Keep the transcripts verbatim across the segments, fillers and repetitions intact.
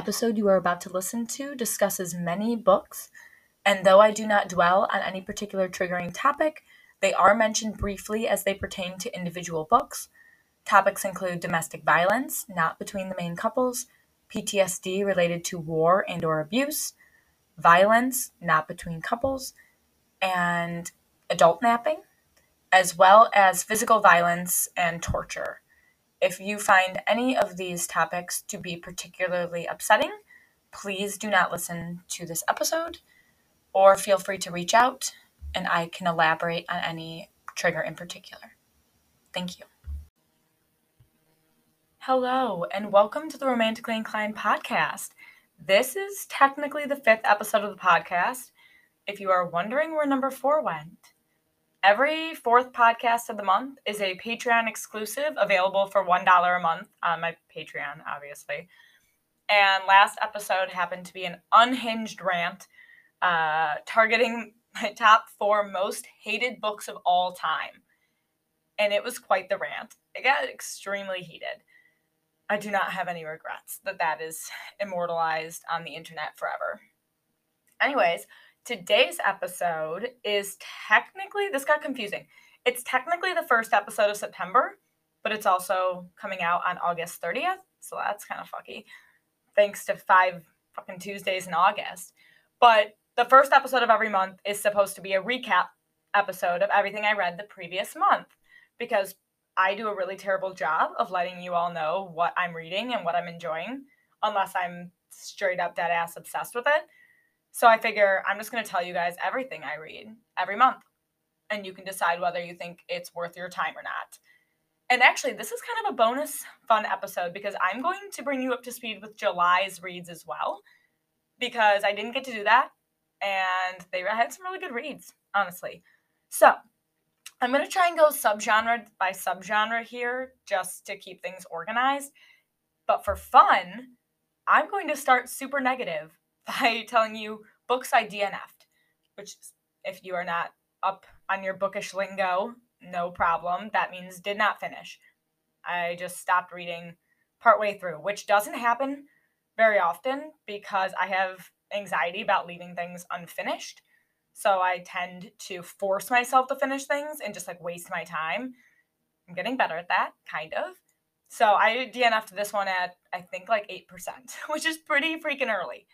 episode you are about to listen to discusses many books, and though I do not dwell on any particular triggering topic, they are mentioned briefly as they pertain to individual books. Topics include domestic violence, not between the main couples, P T S D related to war and or abuse, violence, not between couples, and adult napping, as well as physical violence and torture. If you find any of these topics to be particularly upsetting, please do not listen to this episode, or feel free to reach out and I can elaborate on any trigger in particular. Thank you. Hello, and welcome to the Romantically Inclined podcast. This is technically the fifth episode of the podcast. If you are wondering where number four went, every fourth podcast of the month is a Patreon exclusive available for one dollar a month on my Patreon, obviously. And last episode happened to be an unhinged rant uh, targeting my top four most hated books of all time. And it was quite the rant. It got extremely heated. I do not have any regrets that that is immortalized on the internet forever. Anyways, today's episode is technically, this got confusing. It's technically the first episode of September, but it's also coming out on August thirtieth, so that's kind of fucky. Thanks to five fucking Tuesdays in August. But the first episode of every month is supposed to be a recap episode of everything I read the previous month, because I do a really terrible job of letting you all know what I'm reading and what I'm enjoying, unless I'm straight up dead ass obsessed with it. So I figure I'm just going to tell you guys everything I read every month, and you can decide whether you think it's worth your time or not. And actually, this is kind of a bonus fun episode because I'm going to bring you up to speed with July's reads as well, because I didn't get to do that, and they had some really good reads, honestly. So I'm going to try and go subgenre by subgenre here just to keep things organized. But for fun, I'm going to start super negative by telling you books I D N F'd, which, if you are not up on your bookish lingo, no problem. That means did not finish. I just stopped reading partway through, which doesn't happen very often because I have anxiety about leaving things unfinished. So I tend to force myself to finish things and just like waste my time. I'm getting better at that, kind of. So I D N F'd this one at, I think, like eight percent, which is pretty freaking early.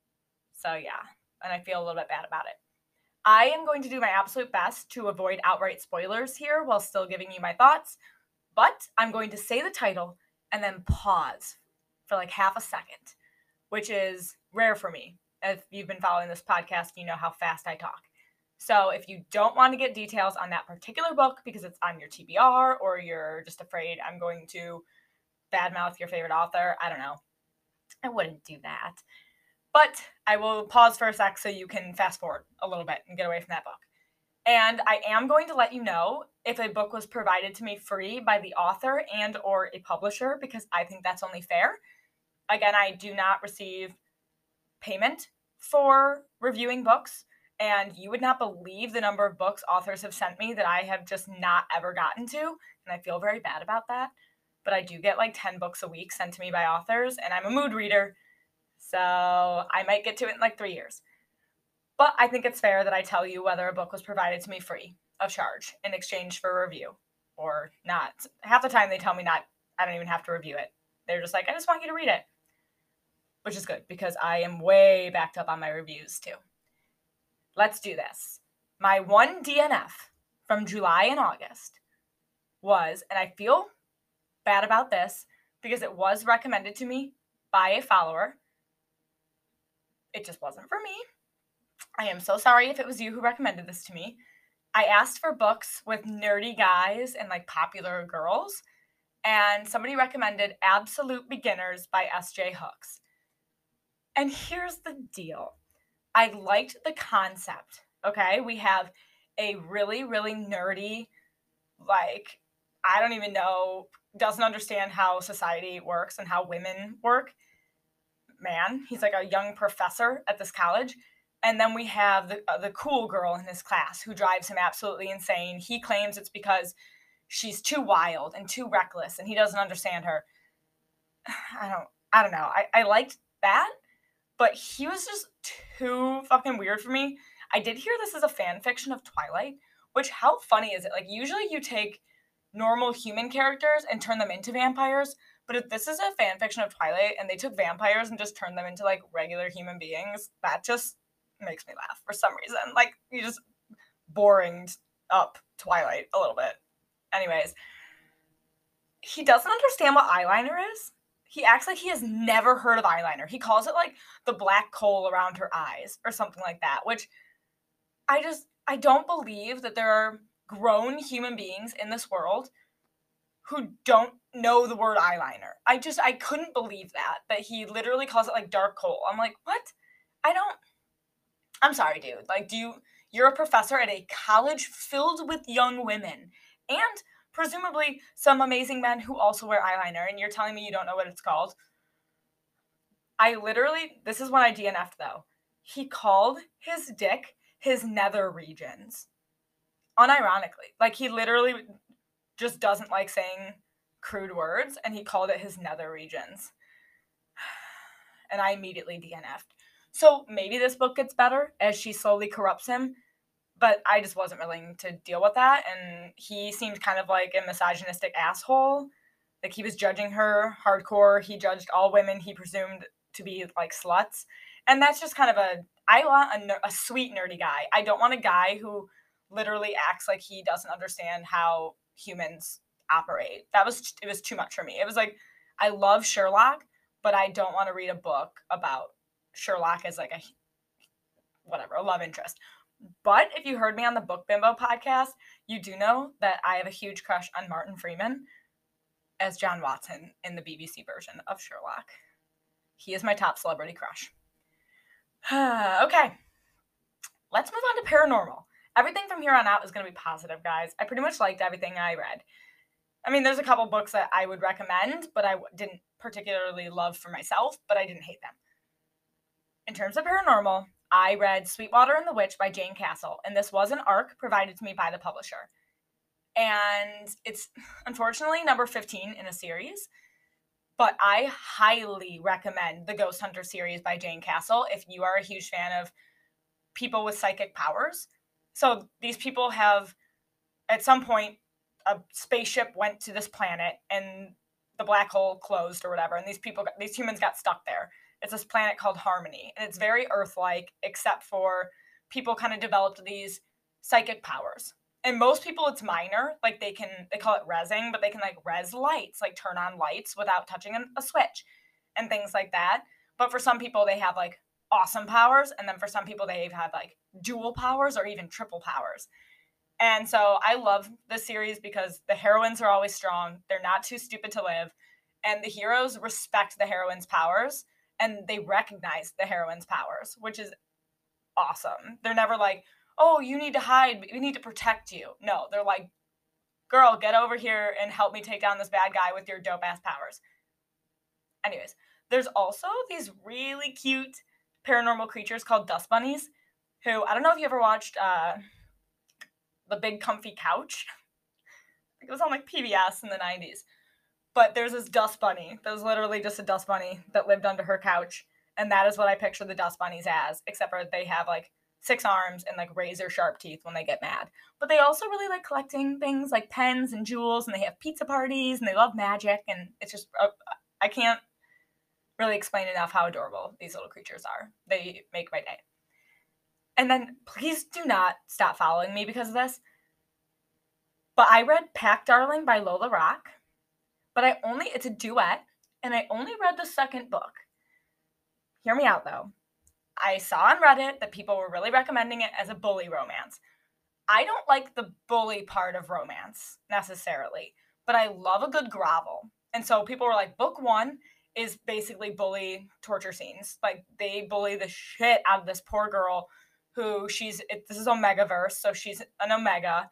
So yeah, and I feel a little bit bad about it. I am going to do my absolute best to avoid outright spoilers here while still giving you my thoughts, but I'm going to say the title and then pause for like half a second, which is rare for me. If you've been following this podcast, you know how fast I talk. So if you don't want to get details on that particular book because it's on your T B R, or you're just afraid I'm going to badmouth your favorite author, I don't know. I wouldn't do that. But I will pause for a sec so you can fast forward a little bit and get away from that book. And I am going to let you know if a book was provided to me free by the author and or a publisher, because I think that's only fair. Again, I do not receive payment for reviewing books, and you would not believe the number of books authors have sent me that I have just not ever gotten to, and I feel very bad about that. But I do get like ten books a week sent to me by authors, and I'm a mood reader, so I might get to it in like three years. But I think it's fair that I tell you whether a book was provided to me free of charge in exchange for a review or not. Half the time they tell me not, I don't even have to review it. They're just like, I just want you to read it. Which is good because I am way backed up on my reviews too. Let's do this. My one D N F from July and August was, and I feel bad about this because it was recommended to me by a follower. It just wasn't for me. I am so sorry if it was you who recommended this to me. I asked for books with nerdy guys and like popular girls, and somebody recommended Absolute Beginners by S J Hooks. And here's the deal. I liked the concept, okay? We have a really, really nerdy, like, I don't even know, doesn't understand how society works and how women work. Man, he's like a young professor at this college. And then we have the uh, the cool girl in his class who drives him absolutely insane. He claims it's because she's too wild and too reckless and he doesn't understand her. I don't I don't know. I, I liked that, but he was just too fucking weird for me. I did hear this is a fan fiction of Twilight, which, how funny is it? Like, usually you take normal human characters and turn them into vampires, but if this is a fan fiction of Twilight and they took vampires and just turned them into, like, regular human beings, that just makes me laugh for some reason. Like, you just boringed up Twilight a little bit. Anyways, he doesn't understand what eyeliner is. He acts like he has never heard of eyeliner. He calls it, like, the black coal around her eyes or something like that, which I just, I don't believe that there are grown human beings in this world who don't know the word eyeliner. I just, I couldn't believe that, that he literally calls it, like, dark coal. I'm like, what? I don't, I'm sorry, dude. Like, do you, you're a professor at a college filled with young women and presumably some amazing men who also wear eyeliner, and you're telling me you don't know what it's called? I literally, this is when I D N F'd though. He called his dick his nether regions. Unironically. Like, he literally just doesn't like saying crude words, and he called it his nether regions. And I immediately D N F'd. So maybe this book gets better as she slowly corrupts him, but I just wasn't willing to deal with that, and he seemed kind of like a misogynistic asshole. Like, he was judging her hardcore. He judged all women he presumed to be, like, sluts. And that's just kind of a, I want a, a sweet, nerdy guy. I don't want a guy who literally acts like he doesn't understand how humans operate. That was, it was too much for me. It was like, I love Sherlock, but I don't want to read a book about Sherlock as, like, a, whatever, a love interest. But if you heard me on the Book Bimbo podcast, you do know that I have a huge crush on Martin Freeman as John Watson in the B B C version of Sherlock. He is my top celebrity crush. Okay, let's move on to paranormal. Everything from here on out is going to be positive, guys. I pretty much liked everything I read. I mean, there's a couple books that I would recommend, but I didn't particularly love for myself, but I didn't hate them. In terms of paranormal, I read Sweetwater and the Witch by Jane Castle, and this was an arc provided to me by the publisher. And it's unfortunately number fifteen in a series, but I highly recommend the Ghost Hunter series by Jane Castle if you are a huge fan of people with psychic powers. So these people have, at some point, a spaceship went to this planet and the black hole closed or whatever, and these people, these humans got stuck there. It's this planet called Harmony, and it's very Earth-like, except for people kind of developed these psychic powers. And most people, it's minor. Like, they can, they call it rezzing, but they can, like, res lights, like, turn on lights without touching a switch and things like that. But for some people, they have, like, awesome powers, and then for some people, they have, like, dual powers or even triple powers. And so I love this series because the heroines are always strong. They're not too stupid to live. And the heroes respect the heroines' powers, and they recognize the heroine's powers, which is awesome. They're never like, oh, you need to hide, we need to protect you. No, they're like, girl, get over here and help me take down this bad guy with your dope-ass powers. Anyways, there's also these really cute paranormal creatures called dust bunnies, who, I don't know if you ever watched uh, The Big Comfy Couch. It was on, like, P B S in the nineties. But there's this dust bunny that was literally just a dust bunny that lived under her couch. And that is what I picture the dust bunnies as, except for they have, like, six arms and, like, razor sharp teeth when they get mad. But they also really like collecting things like pens and jewels, and they have pizza parties, and they love magic. And it's just, uh, I can't really explain enough how adorable these little creatures are. They make my day. And then please do not stop following me because of this. But I read Pack Darling by Lola Rock. But I only, it's a duet, and I only read the second book. Hear me out, though. I saw on Reddit that people were really recommending it as a bully romance. I don't like the bully part of romance, necessarily, but I love a good grovel. And so people were like, book one is basically bully torture scenes. Like, they bully the shit out of this poor girl who she's, it, this is Omegaverse, so she's an Omega,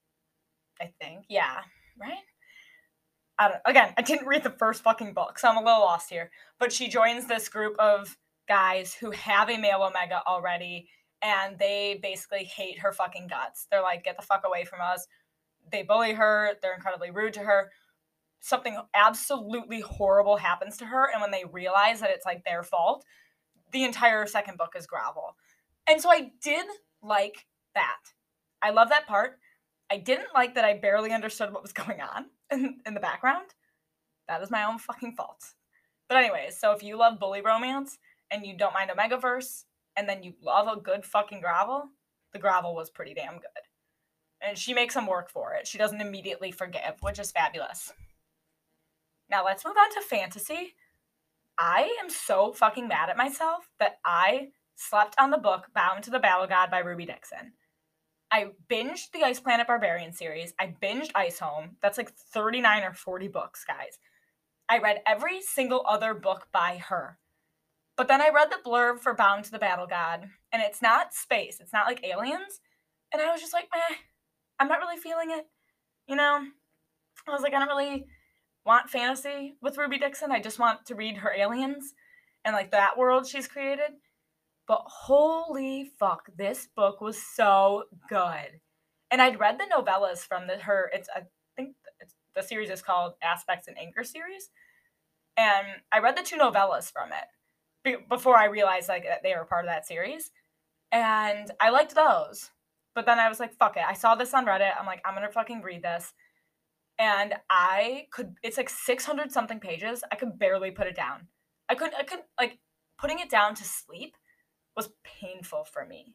I think. Yeah, right? I don't, again, I didn't read the first fucking book, so I'm a little lost here. But she joins this group of guys who have a male Omega already, and they basically hate her fucking guts. They're like, get the fuck away from us. They bully her. They're incredibly rude to her. something absolutely horrible happens to her, and when they realize that it's like their fault, the entire second book is grovel. And so I did like that. I love that part. I didn't like that I barely understood what was going on in, in the background. That is my own fucking fault. But anyways, so if you love bully romance and you don't mind Omegaverse, and then you love a good fucking grovel, the grovel was pretty damn good. And she makes some work for it. She doesn't immediately forgive, which is fabulous. Now let's move on to fantasy. I am so fucking mad at myself that I slept on the book Bound to the Battle God by Ruby Dixon. I binged the Ice Planet Barbarian series. I binged Iceholm. That's like thirty-nine or forty books, guys. I read every single other book by her. But then I read the blurb for Bound to the Battle God, and it's not space. It's not like aliens. And I was just like, meh, I'm not really feeling it. You know? I was like, I don't really want fantasy with Ruby Dixon. I just want to read her aliens and like that world she's created. But holy fuck, this book was so good. And I'd read the novellas from the, her, it's, I think it's, the series is called Aspects and Anchor series. And I read the two novellas from it be- before I realized like that they were part of that series. And I liked those. But then I was like, fuck it. I saw this on Reddit. I'm like, I'm going to fucking read this. And I could, it's like six hundred something pages. I could barely put it down. I couldn't, I couldn't, like, putting it down to sleep was painful for me.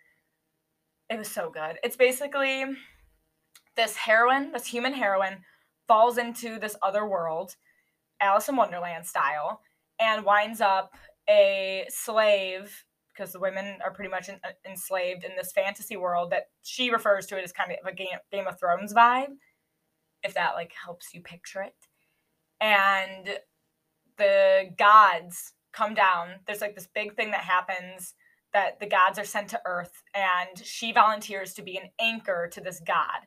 It was so good. It's basically this heroine, this human heroine, falls into this other world, Alice in Wonderland style, and winds up a slave, because the women are pretty much in, uh, enslaved in this fantasy world that she refers to it as kind of a Game, Game of Thrones vibe, if that like helps you picture it. And the gods come down. There's like this big thing that happens that the gods are sent to Earth, and she volunteers to be an anchor to this god.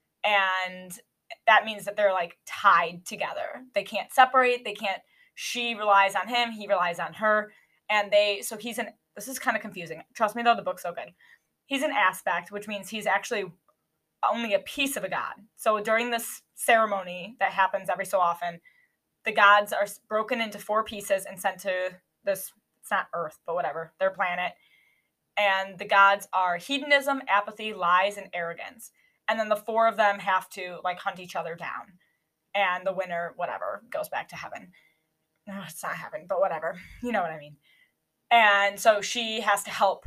And that means that they're like tied together. They can't separate. They can't, she relies on him. He relies on her. And they, so he's an, this is kind of confusing. Trust me though, the book's so good. He's an aspect, which means he's actually only a piece of a god. So during this ceremony that happens every so often, the gods are broken into four pieces and sent to this, it's not Earth, but whatever, their planet. And the gods are hedonism, apathy, lies, and arrogance. And then the four of them have to like hunt each other down. And the winner, whatever, goes back to heaven. No, it's not heaven, but whatever. You know what I mean. And so she has to help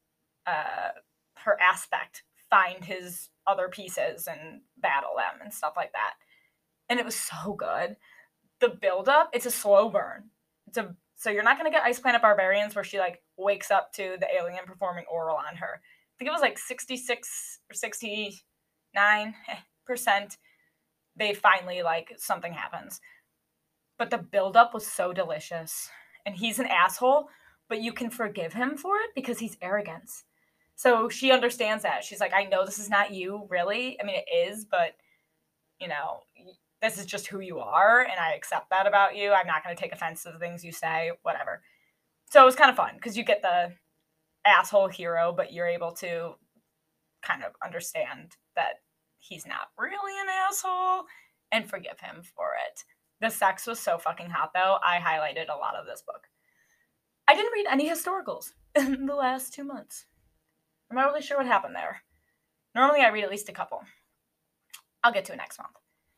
uh, her aspect find his other pieces and battle them and stuff like that. And it was so good. The build-up, it's a slow burn. It's a So you're not going to get Ice Planet Barbarians where she like wakes up to the alien performing oral on her. I think it was like sixty-six or sixty-nine percent they finally like something happens. But the build-up was so delicious. And he's an asshole, but you can forgive him for it because he's arrogance. So she understands that. She's like, I know this is not you, really. I mean, it is, but, you know, this is just who you are, and I accept that about you. I'm not going to take offense to the things you say, whatever. So it was kind of fun, because you get the asshole hero, but you're able to kind of understand that he's not really an asshole and forgive him for it. The sex was so fucking hot, though. I highlighted a lot of this book. I didn't read any historicals in the last two months. I'm not really sure what happened there. Normally I read at least a couple. I'll get to it next month.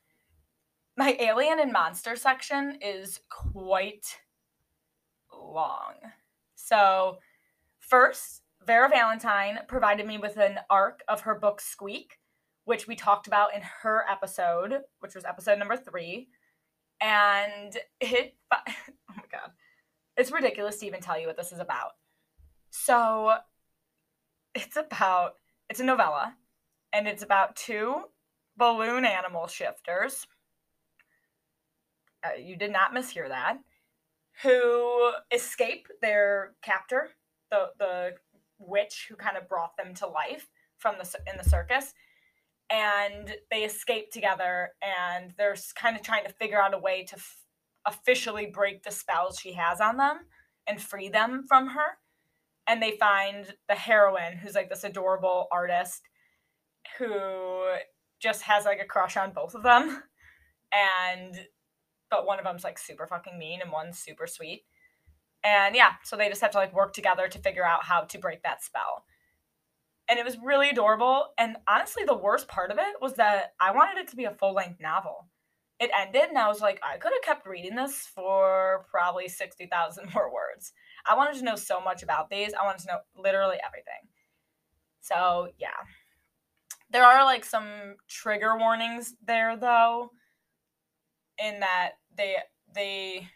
My alien and monster section is quite long. So first, Vera Valentine provided me with an arc of her book Squeak, which we talked about in her episode, which was episode number three. And it, oh my God, it's ridiculous to even tell you what this is about. So it's about, it's a novella, and it's about two balloon animal shifters. Uh, you did not mishear that, who escape their captor, the the witch who kind of brought them to life from the in the circus, and they escape together, and they're kind of trying to figure out a way to f- officially break the spells she has on them and free them from her. And they find the heroine, who's like this adorable artist who just has like a crush on both of them. and but one of them's like super fucking mean and one's super sweet. And yeah, so they just have to like work together to figure out how to break that spell. And it was really adorable. And honestly, the worst part of it was that I wanted it to be a full-length novel. It ended, and I was like, I could have kept reading this for probably sixty thousand more words. I wanted to know so much about these. I wanted to know literally everything. So, yeah. There are, like, some trigger warnings there, though, in that they they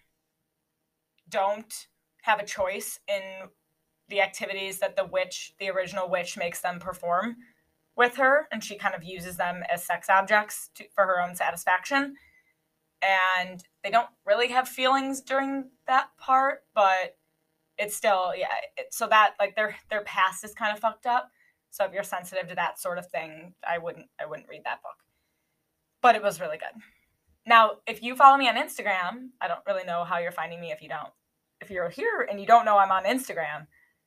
don't have a choice in the activities that the witch, the original witch, makes them perform with her, and she kind of uses them as sex objects to, for her own satisfaction. And they don't really have feelings during that part, but it's still, yeah. It, so that, like, their their past is kind of fucked up. So if you're sensitive to that sort of thing, I wouldn't I wouldn't read that book. But it was really good. Now, if you follow me on Instagram, I don't really know how you're finding me if you don't. If you're here and you don't know I'm on Instagram,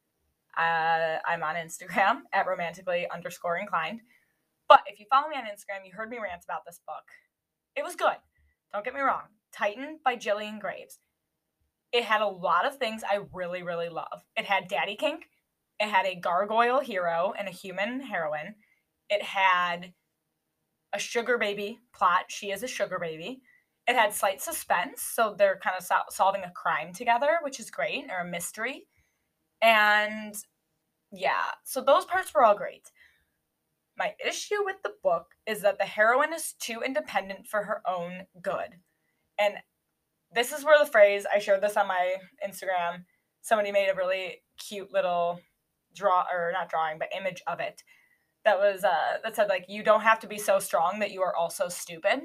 uh, I'm on Instagram at romantically underscore inclined. But if you follow me on Instagram, you heard me rant about this book. It was good. Don't get me wrong. Titan by Gillian Graves. It had a lot of things I really, really love. It had daddy kink. It had a gargoyle hero and a human heroine. It had a sugar baby plot. She is a sugar baby. It had slight suspense, so they're kind of sol- solving a crime together, which is great, or a mystery. And yeah, so those parts were all great. My issue with the book is that the heroine is too independent for her own good. And this is where the phrase, I shared this on my Instagram, somebody made a really cute little draw, or not drawing, but image of it. That was, uh, that said, like, you don't have to be so strong that you are also stupid.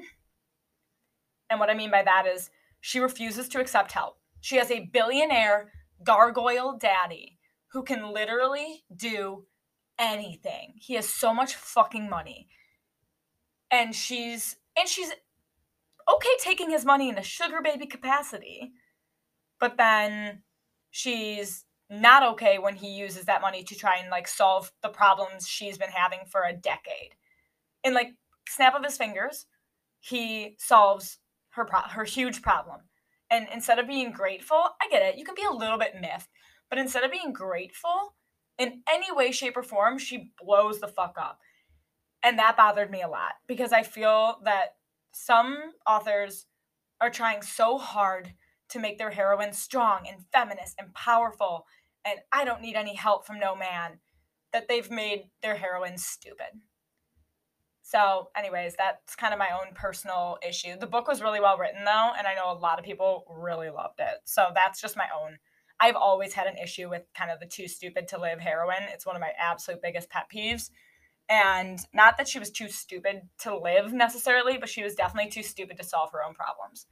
And what I mean by that is she refuses to accept help. She has a billionaire gargoyle daddy who can literally do anything. He has so much fucking money. And she's, and she's okay taking his money in a sugar baby capacity, but then she's not okay when he uses that money to try and, like, solve the problems she's been having for a decade. In, like, snap of his fingers, he solves her pro- her huge problem. And instead of being grateful, I get it, you can be a little bit miffed, but instead of being grateful in any way, shape, or form, she blows the fuck up. And that bothered me a lot, because I feel that some authors are trying so hard to make their heroine strong and feminist and powerful, and I don't need any help from no man, that they've made their heroines stupid. So, anyways, that's kind of my own personal issue. The book was really well written, though, and I know a lot of people really loved it. So that's just my own. I've always had an issue with kind of the too stupid to live heroine. It's one of my absolute biggest pet peeves. And not that she was too stupid to live necessarily, but she was definitely too stupid to solve her own problems.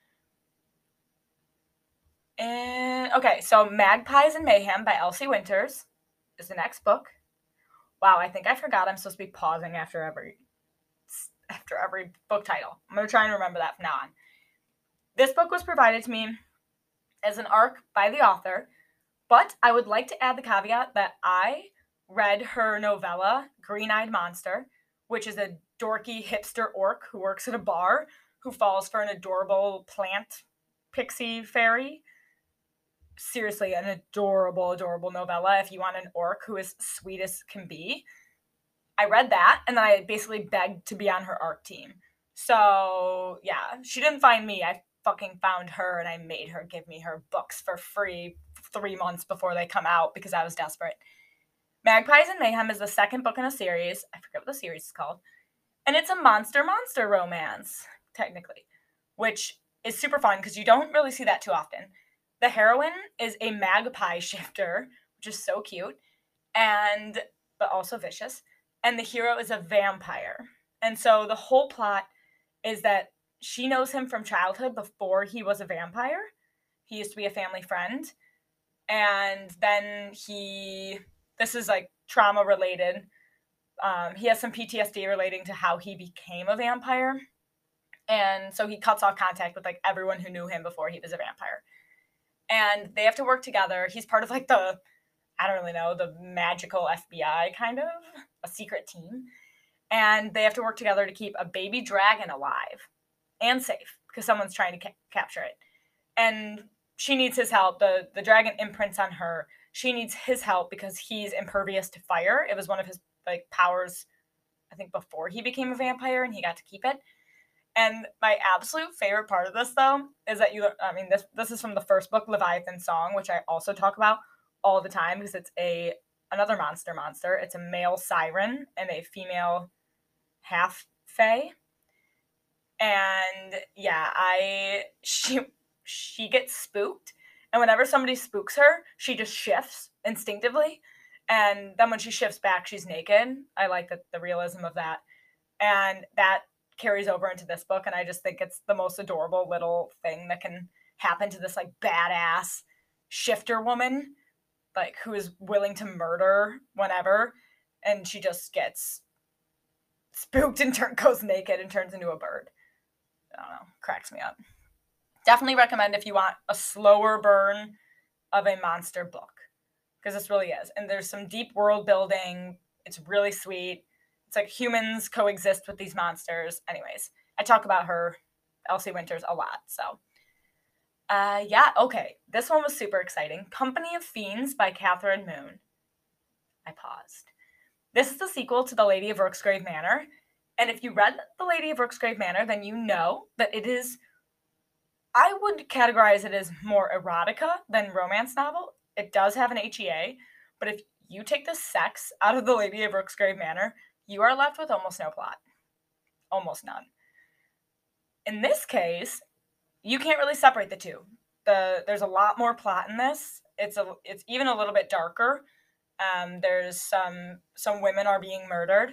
And okay, so Magpies and Mayhem by Elsie Winters is the next book. Wow, I think I forgot I'm supposed to be pausing after every after every book title. I'm going to try and remember that from now on. This book was provided to me as an arc by the author, but I would like to add the caveat that I read her novella, Green-Eyed Monster, which is a dorky hipster orc who works at a bar who falls for an adorable plant pixie fairy. Seriously, an adorable, adorable novella if you want an orc who is sweet as can be. I read that, and then I basically begged to be on her arc team. So, yeah, she didn't find me. I fucking found her, and I made her give me her books for free three months before they come out because I was desperate. Magpies and Mayhem is the second book in a series. I forget what the series is called. And it's a monster-monster romance, technically, which is super fun because you don't really see that too often. The heroine is a magpie shifter, which is so cute, and but also vicious. And the hero is a vampire. And so the whole plot is that she knows him from childhood before he was a vampire. He used to be a family friend. And then he, this is like trauma related. Um, he has some P T S D relating to how he became a vampire. And so he cuts off contact with like everyone who knew him before he was a vampire. And they have to work together. He's part of like the, I don't really know, the magical F B I kind of, a secret team. And they have to work together to keep a baby dragon alive. and safe because someone's trying to ca- capture it. And she needs his help. The, the dragon imprints on her. She needs his help because he's impervious to fire. It was one of his like powers, I think, before he became a vampire, and he got to keep it. And my absolute favorite part of this, though, is that you, I mean, this this is from the first book, Leviathan Song, which I also talk about all the time because it's a another monster monster. It's a male siren and a female half fae. And yeah, I, she, she gets spooked. And whenever somebody spooks her, she just shifts instinctively. And then when she shifts back, she's naked. I like the, the realism of that. And that carries over into this book, and I just think it's the most adorable little thing that can happen to this like badass shifter woman, like who is willing to murder whenever, and she just gets spooked and turn, goes naked and turns into a bird. I don't know, cracks me up. Definitely recommend if you want a slower burn of a monster book, because this really is. And there's some deep world building. It's really sweet. It's like humans coexist with these monsters. Anyways, I talk about her, Elsie Winters, a lot. So, uh, yeah, okay. This one was super exciting. Company of Fiends by Catherine Moon. I paused. This is the sequel to The Lady of Rooksgrave Manor. And if you read The Lady of Rooksgrave Manor, then you know that it is, I would categorize it as more erotica than romance novel. It does have an H E A, but if you take the sex out of The Lady of Rooksgrave Manor, you are left with almost no plot. Almost none. In this case, you can't really separate the two. The There's a lot more plot in this. It's a it's even a little bit darker. Um, there's some some women are being murdered,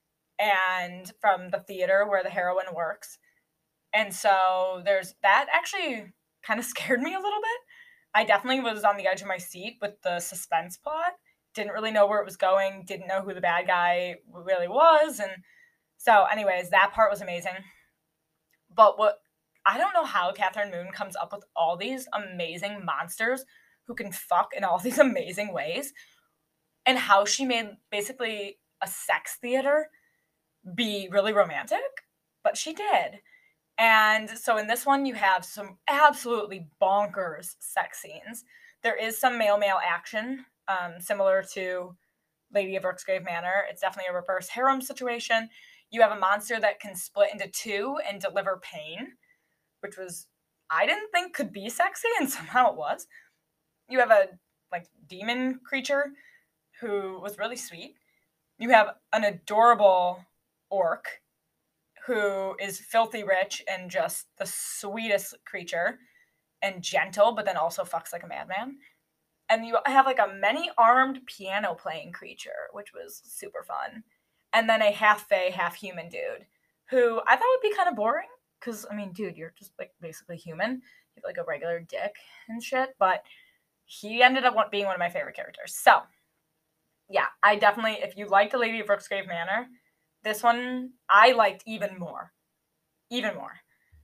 and from the theater where the heroine works. And so there's that actually kind of scared me a little bit. I definitely was on the edge of my seat with the suspense plot. Didn't really know where it was going, didn't know who the bad guy really was. And so, anyways, that part was amazing. But what I don't know how Catherine Moon comes up with all these amazing monsters who can fuck in all these amazing ways, and how she made basically a sex theater be really romantic, but she did. And so in this one, you have some absolutely bonkers sex scenes. There is some male-male action, um, similar to Lady of Rooksgrave Manor. It's definitely a reverse harem situation. You have a monster that can split into two and deliver pain, which was, I didn't think could be sexy, and somehow it was. You have a like demon creature who was really sweet. You have an adorable orc who is filthy rich and just the sweetest creature and gentle, but then also fucks like a madman. And you have like a many-armed piano playing creature, which was super fun. And then a half fae, half human dude who I thought would be kind of boring because, I mean, dude, you're just like basically human. You have like a regular dick and shit, but he ended up being one of my favorite characters. So, yeah, I definitely, if you liked The Lady of Rooksgrave Manor, this one I liked even more. Even more.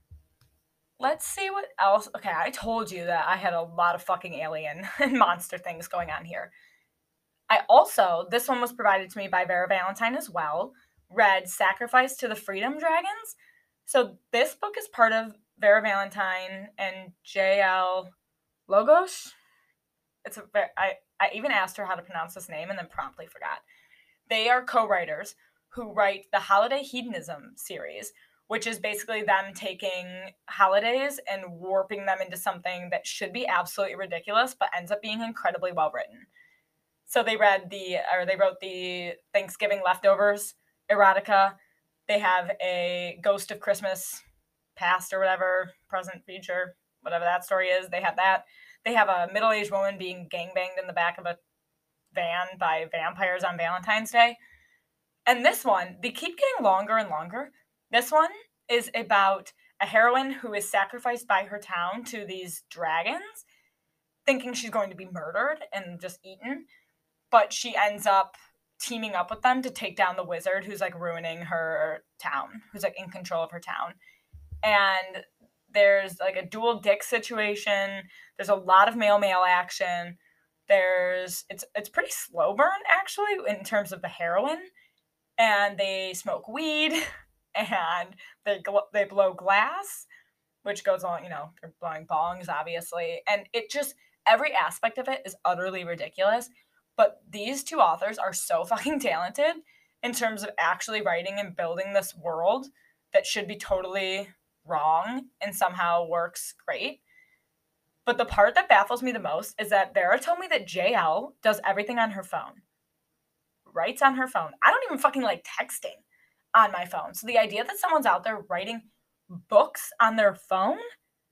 Let's see what else. Okay, I told you that I had a lot of fucking alien and monster things going on here. I also, this one was provided to me by Vera Valentine as well, read Sacrifice to the Freedom Dragons. So this book is part of Vera Valentine and J L Logos. It's a very, I, I even asked her how to pronounce this name and then promptly forgot. They are co-writers who write the Holiday Hedonism series, which is basically them taking holidays and warping them into something that should be absolutely ridiculous, but ends up being incredibly well written. So they read the, or they wrote the Thanksgiving Leftovers erotica. They have a Ghost of Christmas Past or whatever, present, future, whatever that story is. They have that. They have a middle-aged woman being gangbanged in the back of a van by vampires on Valentine's Day. And this one, they keep getting longer and longer. This one is about a heroine who is sacrificed by her town to these dragons, thinking she's going to be murdered and just eaten. But she ends up teaming up with them to take down the wizard who's like ruining her town, who's like in control of her town. And there's like a dual dick situation. There's a lot of male-male action. There's, it's it's pretty slow burn actually in terms of the heroine. And they smoke weed. and they gl- they blow glass, which goes on, you know, they're blowing bongs, obviously. And it just, every aspect of it is utterly ridiculous. But these two authors are so fucking talented in terms of actually writing and building this world that should be totally wrong and somehow works great. But the part that baffles me the most is that Vera told me that J L does everything on her phone, writes on her phone. I don't even fucking like texting on my phone. So the idea that someone's out there writing books on their phone,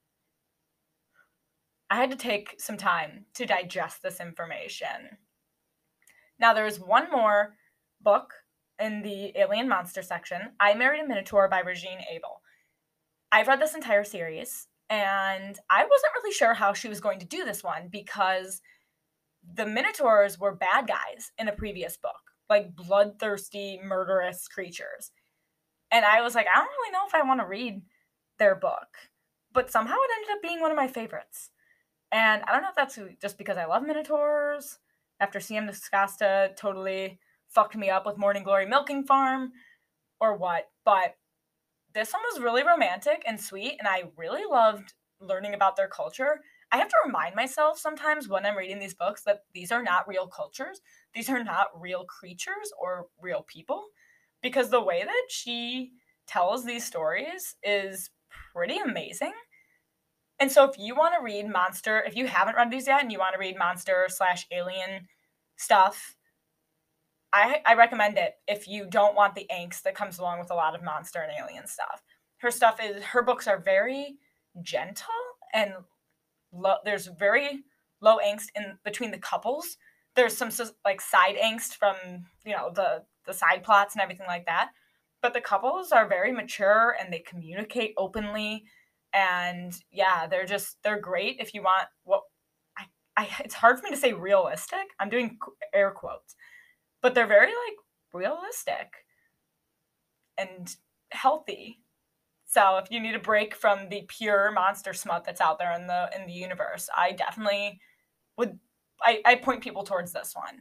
I had to take some time to digest this information. Now, there's one more book in the Alien Monster section, I Married a Minotaur by Regine Abel. I've read this entire series, and I wasn't really sure how she was going to do this one because the Minotaurs were bad guys in a previous book, like bloodthirsty, murderous creatures. And I was like, I don't really know if I want to read their book. But somehow it ended up being one of my favorites. And I don't know if that's just because I love Minotaurs, after C M Disgasta totally fucked me up with Morning Glory Milking Farm, or what, but this one was really romantic and sweet, and I really loved learning about their culture. I have to remind myself sometimes when I'm reading these books that these are not real cultures. These are not real creatures or real people, because the way that she tells these stories is pretty amazing. And so if you want to read monster, if you haven't read these yet and you want to read monster slash alien stuff, I, I recommend it if you don't want the angst that comes along with a lot of monster and alien stuff. Her stuff is, her books are very gentle, and lo- there's very low angst in between the couples. There's some like side angst from, you know, the, the side plots and everything like that. But the couples are very mature and they communicate openly. And yeah, they're just, they're great if you want what, I, I, it's hard for me to say realistic. I'm doing air quotes. But they're very, like, realistic and healthy. So if you need a break from the pure monster smut that's out there in the in the universe, I definitely would, I, I point people towards this one.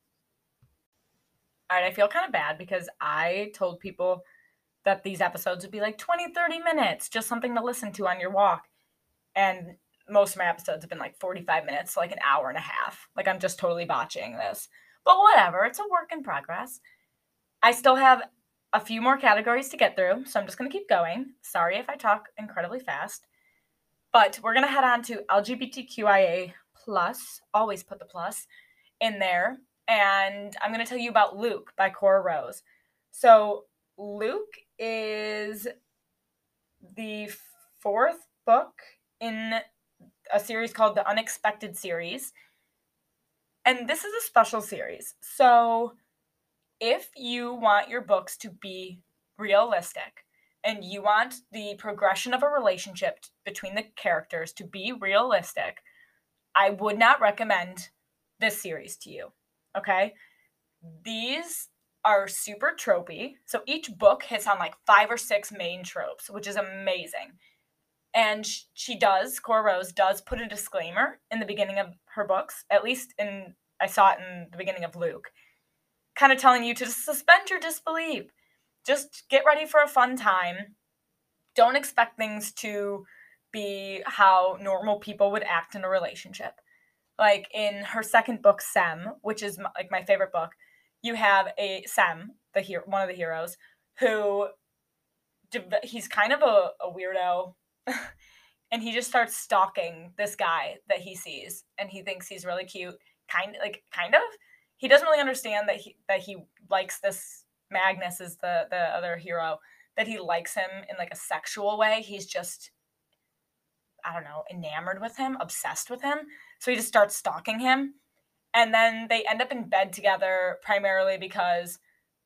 All right, I feel kind of bad because I told people that these episodes would be like twenty, thirty minutes, just something to listen to on your walk. And most of my episodes have been like forty-five minutes, like an hour and a half. Like, I'm just totally botching this. But whatever, it's a work in progress. I still have a few more categories to get through, so I'm just going to keep going. Sorry if I talk incredibly fast. But we're going to head on to L G B T Q I A plus, always put the plus in there. And I'm going to tell you about Luke by Cora Rose. So Luke is the fourth book in a series called the Unexpected series. And this is a special series. So if you want your books to be realistic and you want the progression of a relationship between the characters to be realistic, I would not recommend this series to you. Okay? These are super tropey. So each book hits on like five or six main tropes, which is amazing. And she does, Cora Rose does put a disclaimer in the beginning of her books, at least in, I saw it in the beginning of Luke, kind of telling you to suspend your disbelief. Just get ready for a fun time. Don't expect things to be how normal people would act in a relationship. Like in her second book, Sem, which is my, like my favorite book, you have a Sem, the hero, one of the heroes, who he's kind of a, a weirdo. And he just starts stalking this guy that he sees, and he thinks he's really cute. Kind of like kind of. He doesn't really understand that he that he likes this Magnus is the the other hero, that he likes him in like a sexual way. He's just, I don't know, enamored with him, obsessed with him. So he just starts stalking him, and then they end up in bed together primarily because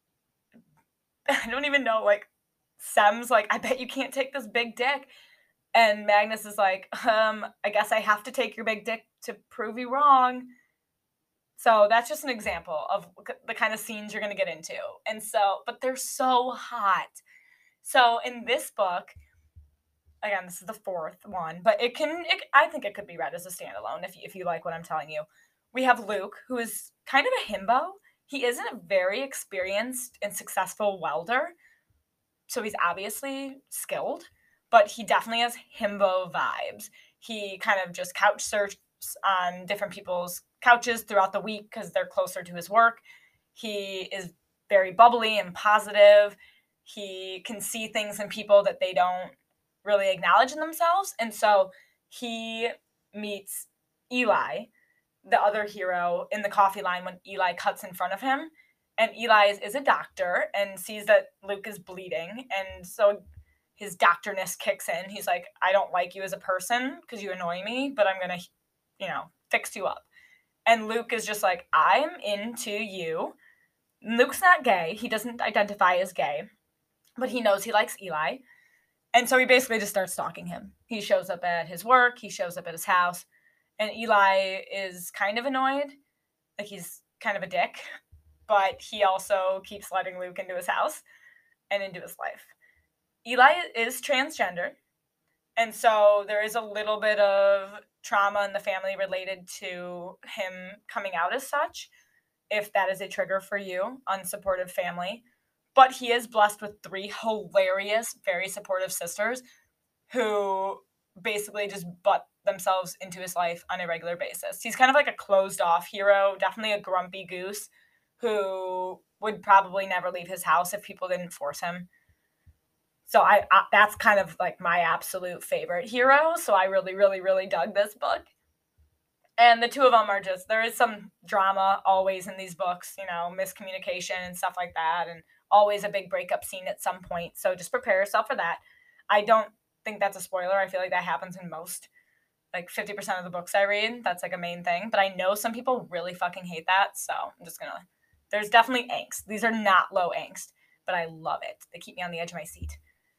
I don't even know. Like Sem's like, I bet you can't take this big dick. And Magnus is like, um, I guess I have to take your big dick to prove you wrong. So that's just an example of the kind of scenes you're going to get into. And so, but they're so hot. So in this book, again, this is the fourth one, but it can, it, I think it could be read as a standalone if you, if you like what I'm telling you. We have Luke, who is kind of a himbo. He isn't a very experienced and successful welder. so he's obviously skilled, but he definitely has himbo vibes. He kind of just couch surfs on different people's couches throughout the week because they're closer to his work. He is very bubbly and positive. He can see things in people that they don't really acknowledge in themselves. And so he meets Eli, the other hero, in the coffee line when Eli cuts in front of him. And Eli is, is a doctor and sees that Luke is bleeding. And so his doctorness kicks in. He's like, I don't like you as a person because you annoy me, but I'm going to, you know, fix you up. And Luke is just like, I'm into you. Luke's not gay. He doesn't identify as gay, but he knows he likes Eli. And so he basically just starts stalking him. He shows up at his work. He shows up at his house. And Eli is kind of annoyed. Like, he's kind of a dick. But he also keeps letting Luke into his house and into his life. Eli is transgender. And so there is a little bit of trauma in the family related to him coming out as such, if that is a trigger for you, unsupportive family. But he is blessed with three hilarious, very supportive sisters who basically just butt themselves into his life on a regular basis. He's kind of like a closed-off hero, definitely a grumpy goose who would probably never leave his house if people didn't force him. So I, I that's kind of like my absolute favorite hero. So I really, really, really dug this book. And the two of them are just, there is some drama always in these books, you know, miscommunication and stuff like that. And always a big breakup scene at some point. So just prepare yourself for that. I don't think that's a spoiler. I feel like that happens in most, like fifty percent of the books I read. That's like a main thing. But I know some people really fucking hate that. So I'm just going to, there's definitely angst. These are not low angst, but I love it. They keep me on the edge of my seat.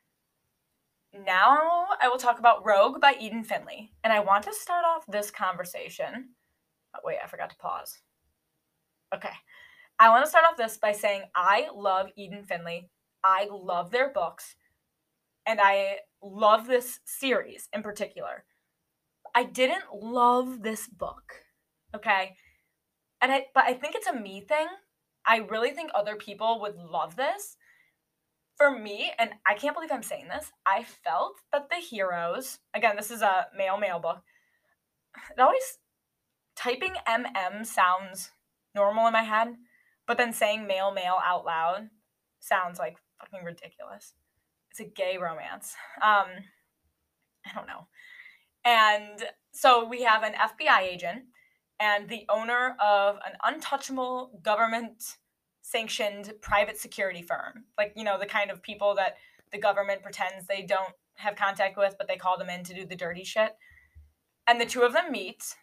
Now I will talk about Rogue by Eden Finley. And I want to start off this conversation. Oh, wait, I forgot to pause. Okay. I want to start off this by saying I love Eden Finley. I love their books. And I love this series in particular. I didn't love this book. Okay? And I but I think it's a me thing. I really think other people would love this. For me, and I can't believe I'm saying this, I felt that the heroes, again, this is a male-male book, it always, typing M M sounds normal in my head, but then saying male-male out loud sounds like fucking ridiculous. It's a gay romance. Um, I don't know. And so we have an F B I agent and the owner of an untouchable government sanctioned private security firm. Like, you know, the kind of people that the government pretends they don't have contact with, but they call them in to do the dirty shit. And the two of them meet,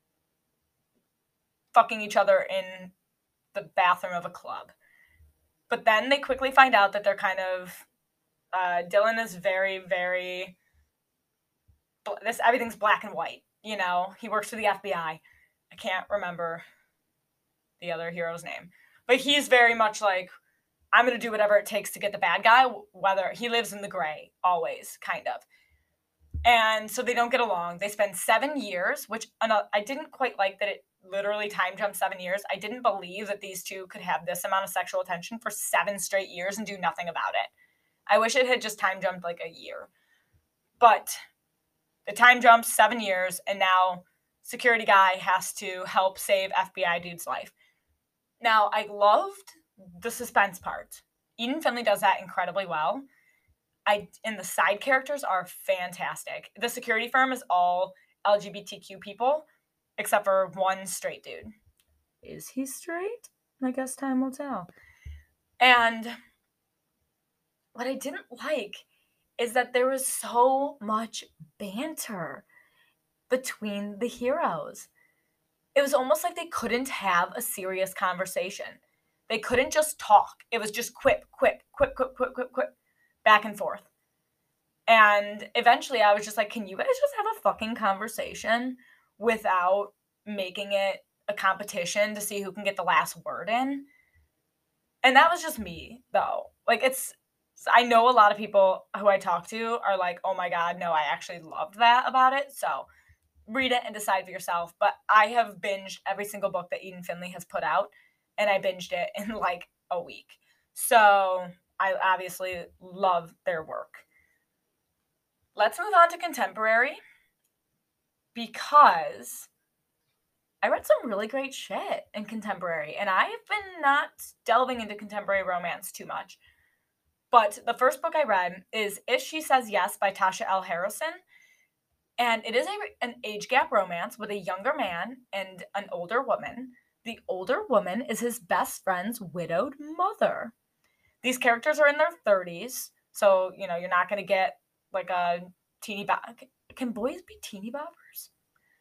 fucking each other in the bathroom of a club. But then they quickly find out that they're kind of, uh, Dylan is very, very, this everything's black and white. You know, he works for the F B I. I can't remember the other hero's name. But he's very much like, I'm going to do whatever it takes to get the bad guy, whether he lives in the gray, always, kind of. And so they don't get along. They spend seven years, which I didn't quite like that it literally time jumped seven years. I didn't believe that these two could have this amount of sexual attention for seven straight years and do nothing about it. I wish it had just time jumped like a year. But the time jumps seven years, and now security guy has to help save F B I dude's life. Now, I loved the suspense part. Eden Finley does that incredibly well. I and the side characters are fantastic. The security firm is all L G B T Q people, except for one straight dude. Is he straight? I guess time will tell. And what I didn't like is that there was so much banter between the heroes. It was almost like they couldn't have a serious conversation. They couldn't just talk. It was just quip, quip, quip, quip, quip, quip, quip, back and forth. And eventually I was just like, can you guys just have a fucking conversation without making it a competition to see who can get the last word in? And that was just me, though. Like, it's, I know a lot of people who I talk to are like, oh my God, no, I actually loved that about it. So read it and decide for yourself. But I have binged every single book that Eden Finley has put out, and I binged it in like a week. So I obviously love their work. Let's move on to contemporary, because I read some really great shit in contemporary, and I have been not delving into contemporary romance too much. But the first book I read is If She Says Yes by Tasha L. Harrison. And it is a, an age gap romance with a younger man and an older woman. The older woman is his best friend's widowed mother. These characters are in their thirties, so, you know, you're not going to get like a teeny bob. Can boys be teeny bobbers?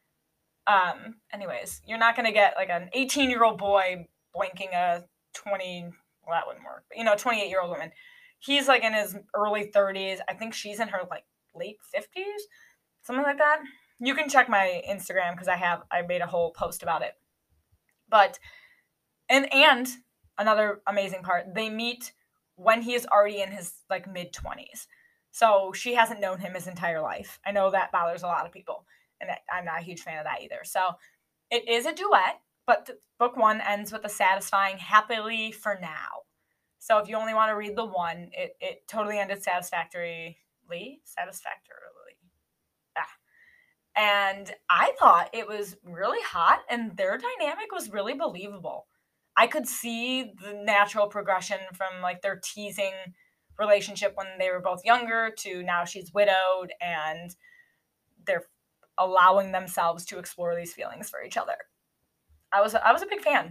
Um, anyways, you're not going to get like an eighteen-year-old boy blanking a twenty, well, that wouldn't work, but, you know, twenty-eight-year-old woman. He's like in his early thirties. I think she's in her like late fifties, something like that. You can check my Instagram because I have, I made a whole post about it. But, and, and another amazing part, they meet when he is already in his like mid twenties. So she hasn't known him his entire life. I know that bothers a lot of people, and I'm not a huge fan of that either. So it is a duet, but book one ends with a satisfying happily for now. So if you only want to read the one, it, it totally ended satisfactorily. Satisfactorily. Ah. And I thought it was really hot, and their dynamic was really believable. I could see the natural progression from like their teasing relationship when they were both younger to now she's widowed, and they're allowing themselves to explore these feelings for each other. I was I was a big fan.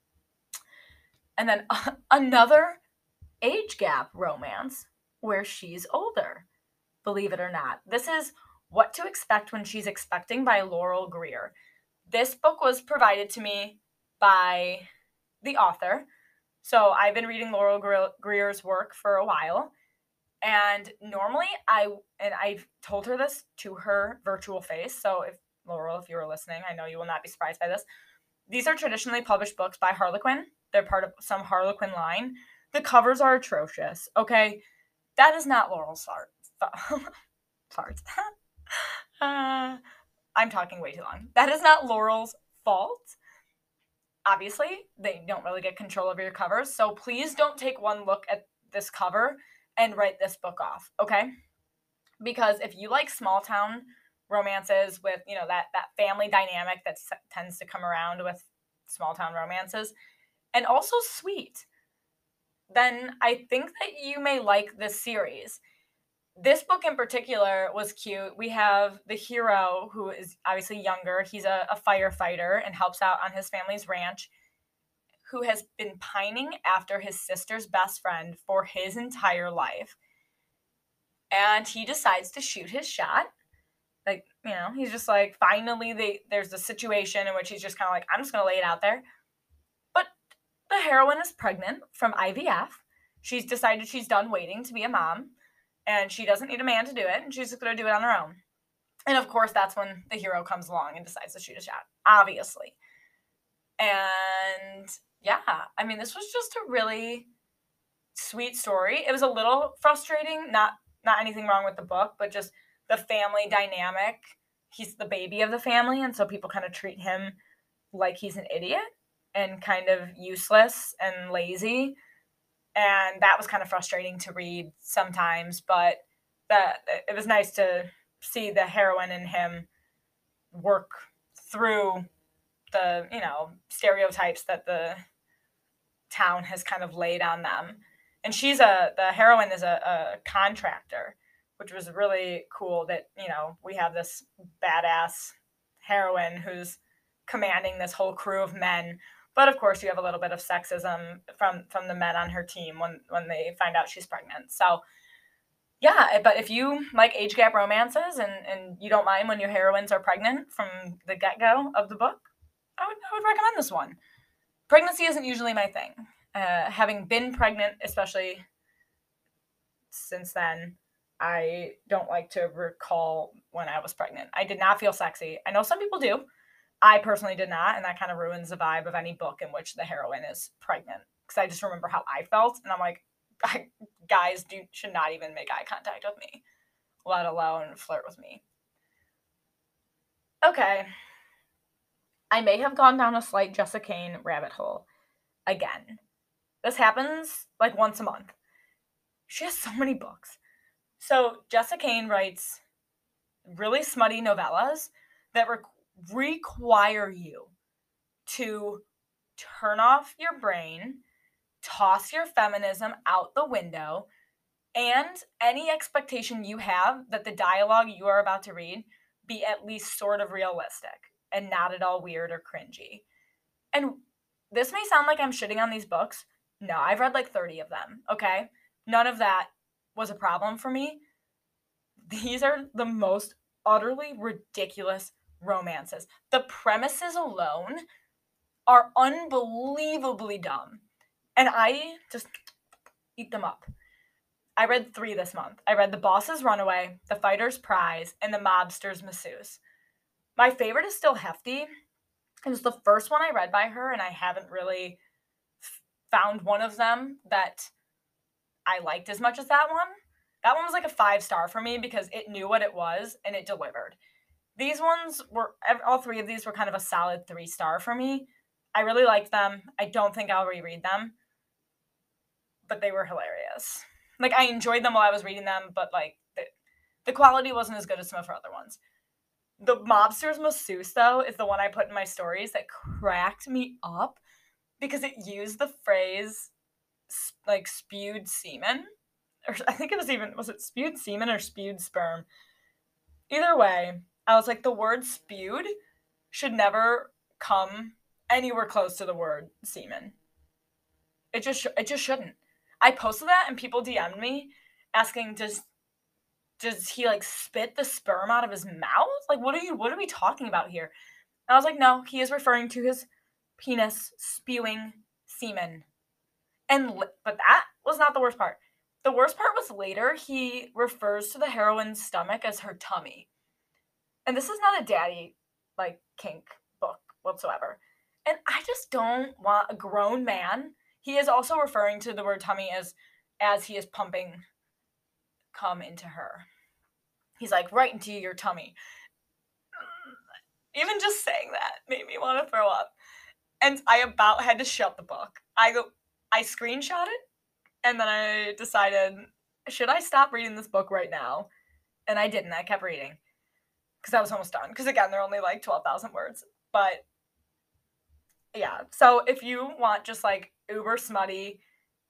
And then uh, another age gap romance where she's older, believe it or not. This is What to Expect When She's Expecting by Laurel Greer. This book was provided to me by the author. So I've been reading Laurel Greer's work for a while. And normally I, and I've told her this to her virtual face. So if Laurel, if you were listening, I know you will not be surprised by this. These are traditionally published books by Harlequin. They're part of some Harlequin line. The covers are atrocious. Okay, that is not Laurel's fault. Farts. uh, I'm talking way too long. That is not Laurel's fault. Obviously, they don't really get control over your covers, so please don't take one look at this cover and write this book off, okay? Because if you like small town romances with, you know, that that family dynamic that s- tends to come around with small town romances, and also sweet, then I think that you may like this series. This book in particular was cute. We have the hero, who is obviously younger. He's a, a firefighter and helps out on his family's ranch, who has been pining after his sister's best friend for his entire life. And he decides to shoot his shot. Like, you know, he's just like, finally, they, there's a situation in which he's just kind of like, I'm just going to lay it out there. But the heroine is pregnant from I V F. She's decided she's done waiting to be a mom, and she doesn't need a man to do it, and she's just going to do it on her own. And of course, that's when the hero comes along and decides to shoot a shot, obviously. And yeah, I mean, this was just a really sweet story. It was a little frustrating, not not anything wrong with the book, but just the family dynamic. He's the baby of the family, and so people kind of treat him like he's an idiot and kind of useless and lazy. And that was kind of frustrating to read sometimes, but that it was nice to see the heroine and him work through the, you know, stereotypes that the town has kind of laid on them. And she's a, the heroine is a, a contractor, which was really cool that, you know, we have this badass heroine who's commanding this whole crew of men. But of course, you have a little bit of sexism from, from the men on her team when, when they find out she's pregnant. So yeah, but if you like age gap romances and, and you don't mind when your heroines are pregnant from the get-go of the book, I would, I would recommend this one. Pregnancy isn't usually my thing. Uh, having been pregnant, especially since then, I don't like to recall when I was pregnant. I did not feel sexy. I know some people do. I personally did not, and that kind of ruins the vibe of any book in which the heroine is pregnant. Because I just remember how I felt, and I'm like, I, guys do, should not even make eye contact with me, let alone flirt with me. Okay. I may have gone down a slight Jessica Cain rabbit hole again. This happens like once a month. She has so many books. So Jessica Cain writes really smutty novellas that re- require you to turn off your brain, toss your feminism out the window, and any expectation you have that the dialogue you are about to read be at least sort of realistic and not at all weird or cringy. And this may sound like I'm shitting on these books. No, I've read like thirty of them, okay? None of that was a problem for me. These are the most utterly ridiculous romances. The premises alone are unbelievably dumb. And I just eat them up. I read three this month. I read The Boss's Runaway, The Fighter's Prize, and The Mobster's Masseuse. My favorite is still Hefty. It was the first one I read by her, and I haven't really f- found one of them that I liked as much as that one. That one was like a five star for me because it knew what it was and it delivered. These ones were, all three of these were kind of a solid three star for me. I really liked them. I don't think I'll reread them, but they were hilarious. Like, I enjoyed them while I was reading them, but like the, the quality wasn't as good as some of her other ones. The Mobster's Masseuse, though, is the one I put in my stories that cracked me up because it used the phrase like spewed semen. Or I think it was even, was it spewed semen or spewed sperm? Either way, I was like, the word spewed should never come anywhere close to the word semen. It just, it just shouldn't. I posted that and people D M'd me asking, does, does he like spit the sperm out of his mouth? Like, what are you, what are we talking about here? And I was like, no, he is referring to his penis spewing semen. And, but that was not the worst part. The worst part was later, he refers to the heroine's stomach as her tummy. And this is not a daddy, like, kink book whatsoever. And I just don't want a grown man. He is also referring to the word tummy as as he is pumping cum into her. He's like, right into your tummy. Even just saying that made me want to throw up. And I about had to shut the book. I go, I screenshot it, and then I decided, should I stop reading this book right now? And I didn't. I kept reading. Because I was almost done. Because again, they're only like twelve thousand words. But yeah. So if you want just like uber smutty,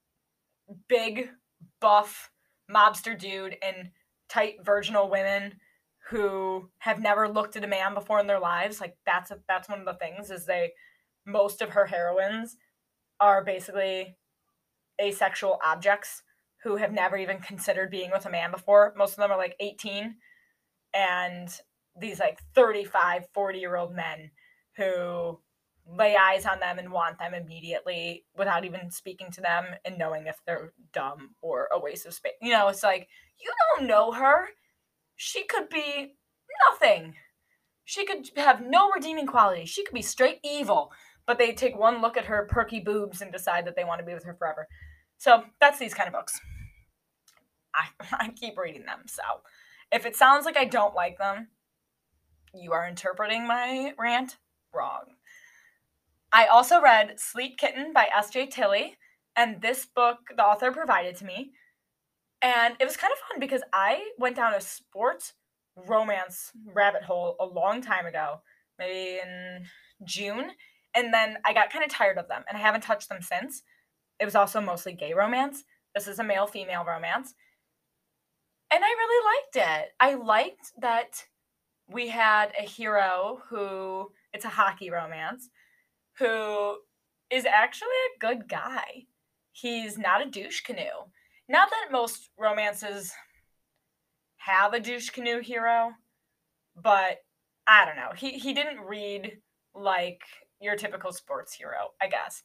big, buff, mobster dude and tight virginal women who have never looked at a man before in their lives, like that's a, that's one of the things is they, most of her heroines are basically asexual objects who have never even considered being with a man before. Most of them are like eighteen, and these like thirty-five, forty year old men who lay eyes on them and want them immediately without even speaking to them and knowing if they're dumb or a waste of space. You know, it's like, you don't know her. She could be nothing. She could have no redeeming quality. She could be straight evil. But they take one look at her perky boobs and decide that they want to be with her forever. So that's these kind of books. I, I keep reading them. So if it sounds like I don't like them, you are interpreting my rant wrong. I also read Sleep Kitten by S J Tilley, and this book the author provided to me. And it was kind of fun because I went down a sports romance rabbit hole a long time ago, maybe in June, and then I got kind of tired of them, and I haven't touched them since. It was also mostly gay romance. This is a male-female romance. And I really liked it. I liked that we had a hero who, it's a hockey romance, who is actually a good guy. He's not a douche canoe. Not that most romances have a douche canoe hero, but I don't know. He he didn't read like your typical sports hero, I guess.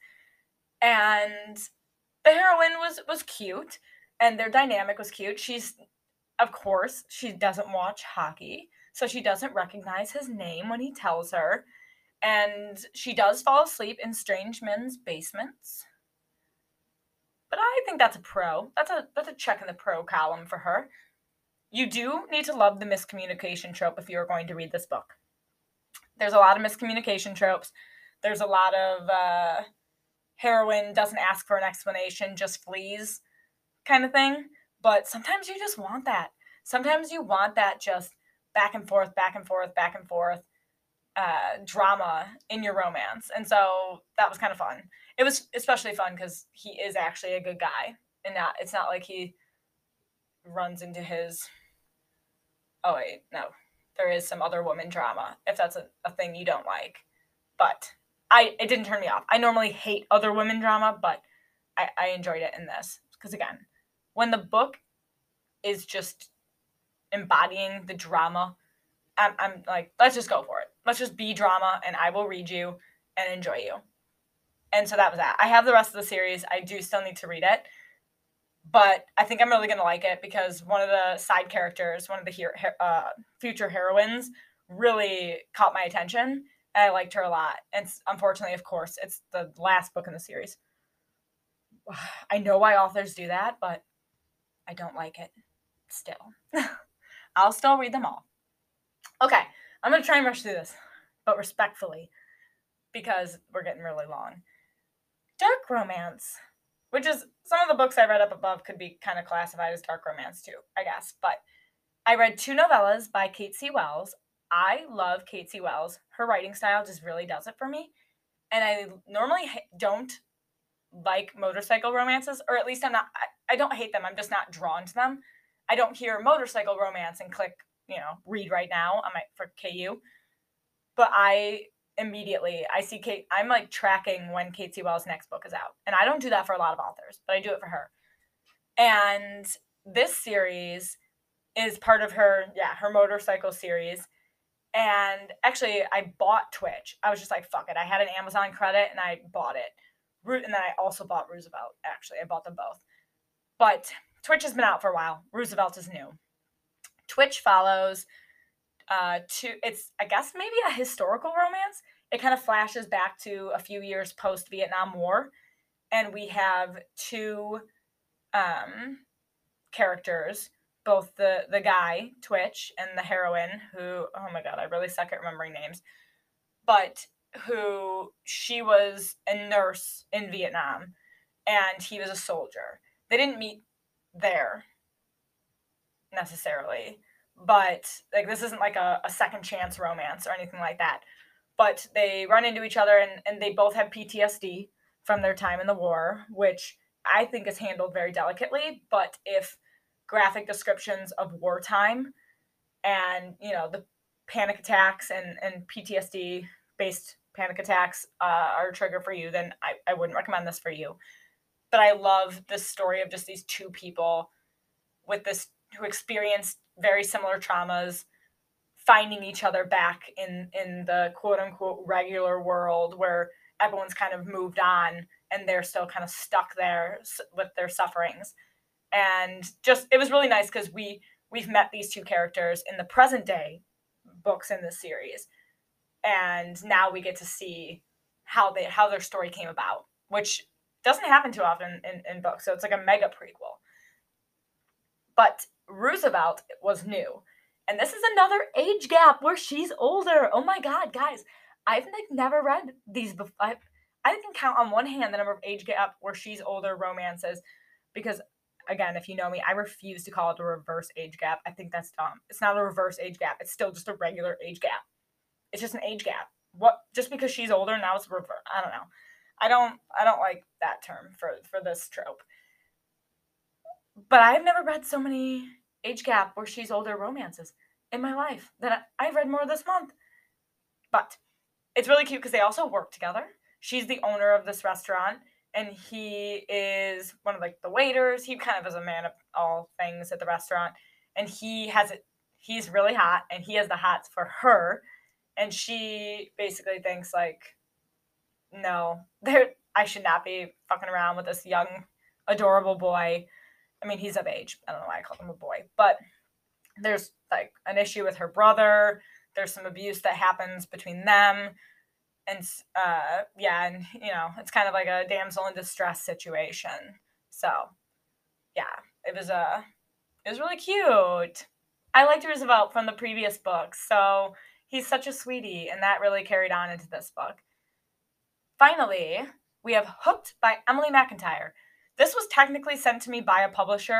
And the heroine was was cute, and their dynamic was cute. She's, of course, she doesn't watch hockey, so she doesn't recognize his name when he tells her. And she does fall asleep in strange men's basements. But I think that's a pro. That's a that's a check in the pro column for her. You do need to love the miscommunication trope if you're going to read this book. There's a lot of miscommunication tropes. There's a lot of uh, heroine doesn't ask for an explanation, just flees kind of thing. But sometimes you just want that. Sometimes you want that just back and forth, back and forth, back and forth uh, drama in your romance. And so that was kind of fun. It was especially fun because he is actually a good guy. And not it's not like he runs into his... Oh, wait, no. There is some other woman drama, if that's a, a thing you don't like. But I it didn't turn me off. I normally hate other women drama, but I, I enjoyed it in this. Because, again, when the book is just embodying the drama, I'm, I'm like, let's just go for it. Let's just be drama, and I will read you and enjoy you. And so that was that. I have the rest of the series. I do still need to read it. But I think I'm really going to like it because one of the side characters, one of the her- uh, future heroines, really caught my attention. And I liked her a lot. And unfortunately, of course, it's the last book in the series. I know why authors do that, but I don't like it still. I'll still read them all. Okay, I'm going to try and rush through this, but respectfully, because we're getting really long. Dark romance, which is some of the books I read up above could be kind of classified as dark romance too, I guess. But I read two novellas by Kate C. Wells. I love Kate C. Wells. Her writing style just really does it for me. And I normally don't like motorcycle romances, or at least I'm not, I, I don't hate them. I'm just not drawn to them. I don't hear motorcycle romance and click, you know, read right now on my, for K U. But I immediately, I see Kate, I'm like tracking when Kate C. Wells' next book is out. And I don't do that for a lot of authors, but I do it for her. And this series is part of her, yeah, her motorcycle series. And actually, I bought Twitch. I was just like, fuck it. I had an Amazon credit and I bought it. And then I also bought Roosevelt, actually. I bought them both. But Twitch has been out for a while. Roosevelt is new. Twitch follows uh, to, it's, I guess, maybe a historical romance. It kind of flashes back to a few years post-Vietnam War. And we have two um, characters, both the, the guy, Twitch, and the heroine, who, oh my god, I really suck at remembering names, but who, she was a nurse in Vietnam, and he was a soldier. They didn't meet there, necessarily, but, like, this isn't like a, a second chance romance or anything like that, but they run into each other, and, and they both have P T S D from their time in the war, which I think is handled very delicately, but if graphic descriptions of wartime and, you know, the panic attacks and, and P T S D-based panic attacks uh, are a trigger for you, then I, I wouldn't recommend this for you. But I love this story of just these two people with this, who experienced very similar traumas, finding each other back in, in the quote-unquote regular world where everyone's kind of moved on and they're still kind of stuck there with their sufferings. And just, it was really nice because we, we've met these two characters in the present day books in this series. And now we get to see how they, how their story came about, which doesn't happen too often in, in books. So it's like a mega prequel. But Roosevelt was new. And this is another age gap where she's older. Oh my god, guys. I've like never read these before. I, I can count on one hand the number of age gap where she's older romances, because, again, if you know me, I refuse to call it a reverse age gap. I think that's dumb. It's not a reverse age gap. It's still just a regular age gap. It's just an age gap. What? Just because she's older now it's reverse? I don't know. I don't. I don't like that term for for this trope. But I've never read so many age gap where she's older romances in my life that I, I've read more this month. But it's really cute because they also work together. She's the owner of this restaurant, and he is one of like the waiters. He kind of is a man of all things at the restaurant, and he has it. He's really hot, and he has the hots for her, and she basically thinks like, no, there, I should not be fucking around with this young, adorable boy. I mean, he's of age. I don't know why I called him a boy, but there's like an issue with her brother. There's some abuse that happens between them. And, uh, yeah, and, you know, it's kind of like a damsel in distress situation. So, yeah, it was, uh, it was really cute. I liked Roosevelt from the previous book, so he's such a sweetie, and that really carried on into this book. Finally, we have Hooked by Emily McIntyre. This was technically sent to me by a publisher,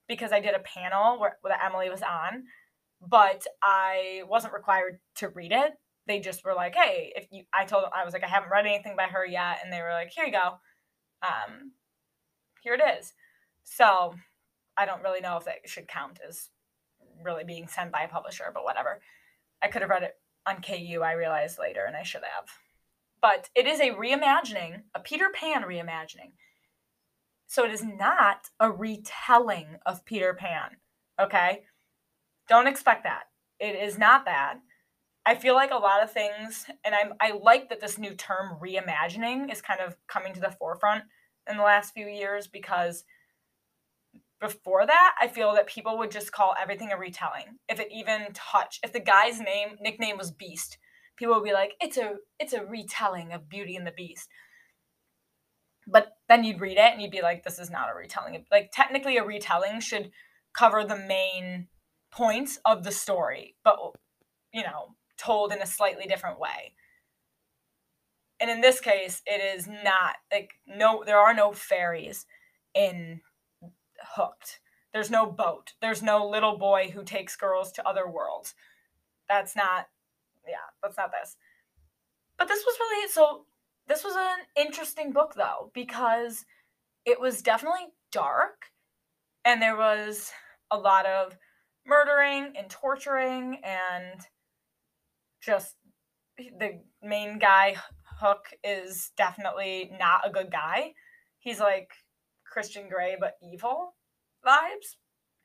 because I did a panel where, that Emily was on, but I wasn't required to read it. They just were like, hey, if you, I told them, I was like, I haven't read anything by her yet. And they were like, here you go. Um, here it is. So I don't really know if that should count as really being sent by a publisher, but whatever. I could have read it on K U, I realized later, and I should have. But it is a reimagining, a Peter Pan reimagining. So it is not a retelling of Peter Pan, okay? Don't expect that. It is not that. I feel like a lot of things, and I'm, I like that this new term reimagining is kind of coming to the forefront in the last few years, because before that, I feel that people would just call everything a retelling. If it even touched, if the guy's name, nickname was Beast, people would be like, it's a, it's a retelling of Beauty and the Beast. But then you'd read it and you'd be like, this is not a retelling. Like, technically a retelling should cover the main points of the story, but, you know, told in a slightly different way. And in this case, it is not, like, no, there are no fairies in Hooked. There's no boat. There's no little boy who takes girls to other worlds. That's not, yeah, that's not this. But this was really, so this was an interesting book, though, because it was definitely dark, and there was a lot of murdering and torturing, and just the main guy, Hook, is definitely not a good guy. He's like Christian Grey, but evil vibes.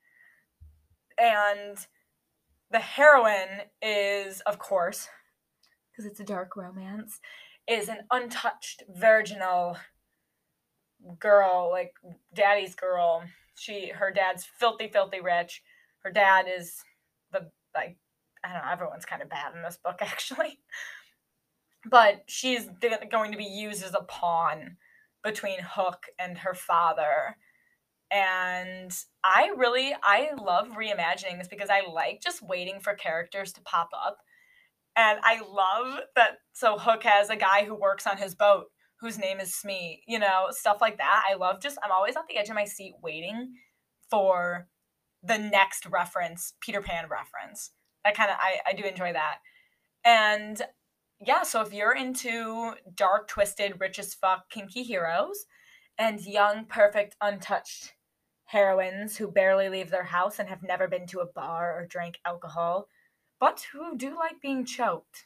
And the heroine is, of course, because it's a dark romance, is an untouched, virginal girl, like daddy's girl. She, her dad's filthy, filthy rich. Her dad is the, like, I don't know, everyone's kind of bad in this book, actually. But she's going to be used as a pawn between Hook and her father. And I really, I love reimagining this because I like just waiting for characters to pop up. And I love that, so Hook has a guy who works on his boat whose name is Smee, you know, stuff like that. I love just, I'm always at the edge of my seat waiting for the next reference, Peter Pan reference. I kind of, I, I do enjoy that. And yeah, so if you're into dark, twisted, rich as fuck, kinky heroes and young, perfect, untouched heroines who barely leave their house and have never been to a bar or drank alcohol, but who do like being choked,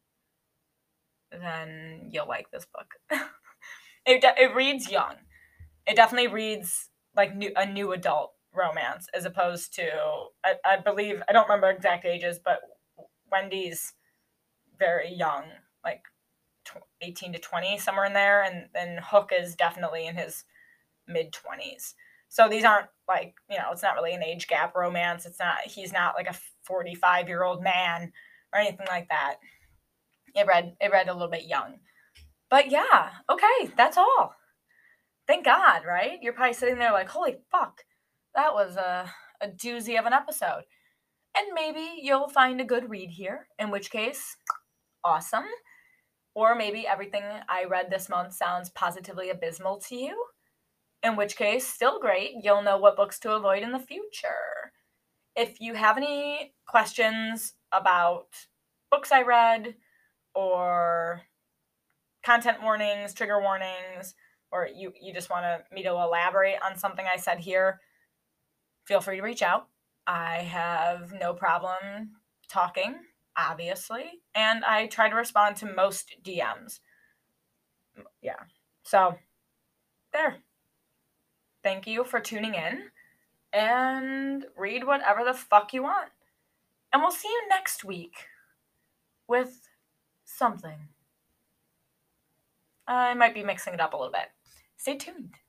then you'll like this book. it de- it reads young. It definitely reads like new, a new adult romance, as opposed to, I, I believe, I don't remember exact ages, but Wendy's very young, like eighteen to twenty, somewhere in there, and then Hook is definitely in his mid-twenties. So these aren't like, you know, it's not really an age gap romance. It's not, he's not like a forty-five-year-old man or anything like that. It read, it read a little bit young. But yeah, okay, that's all. Thank God, right? You're probably sitting there like, holy fuck, that was a, a doozy of an episode. And maybe you'll find a good read here, in which case, awesome. Or maybe everything I read this month sounds positively abysmal to you, in which case, still great. You'll know what books to avoid in the future. If you have any questions about books I read, or content warnings, trigger warnings, or you, you just want to, me to elaborate on something I said here, feel free to reach out. I have no problem talking, obviously, and I try to respond to most D Ms. Yeah, so there. Thank you for tuning in, and read whatever the fuck you want. And we'll see you next week with something. I might be mixing it up a little bit. Stay tuned.